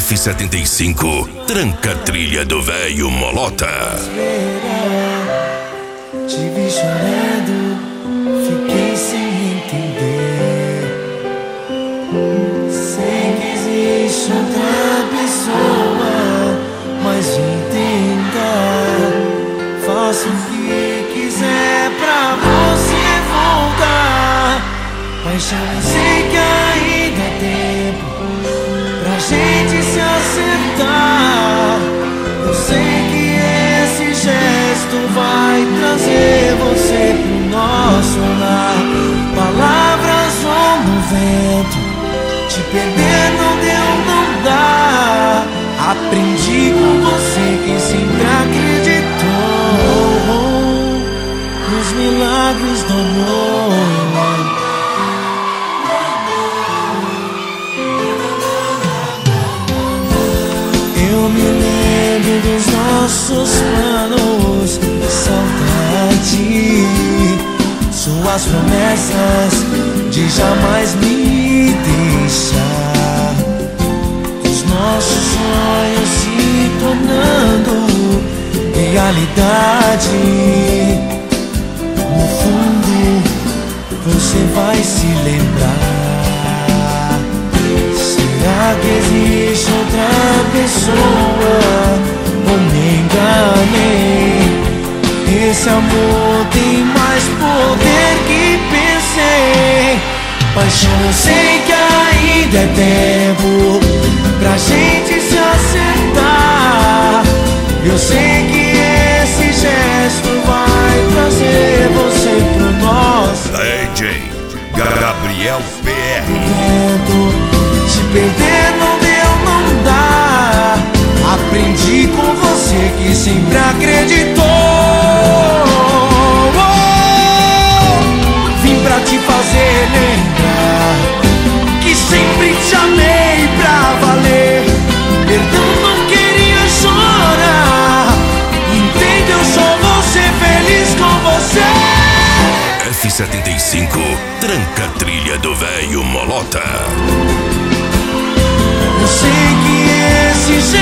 F75, tranca a trilha do velho Molota. Te vi chorando, fiquei sem entender. Sei que existe outra pessoa, mas entenda, faça o que quiser pra você voltar. Paixão, eu sei que ainda é tempo pra gente se acertar. Eu sei que esse gesto vai trazer você pro nosso lar. Palavras vão no vento, te perder não deu, não dá. Aprendi com você que sempre acreditou nos milagres do amor. Eu me lembro dos nossos planos, saudade, suas promessas de jamais me deixar, os nossos sonhos se tornando realidade. No fundo, você vai se lembrar. Será que existe outra pessoa? Ou me enganei? Esse amor tem mais poder que pensei. Paixão, eu sei que ainda é tempo pra gente se acertar. Eu sei que esse gesto vai trazer você pro nosso DJ Gabriel PR. Te perder não deu, não dá. Aprendi com você que sempre acreditou. Vim pra te fazer lembrar que sempre te amei pra valer. Perdão, não queria chorar. Entende, eu só vou ser feliz com você. F75, tranca a trilha do velho Molota. Eu sei que esse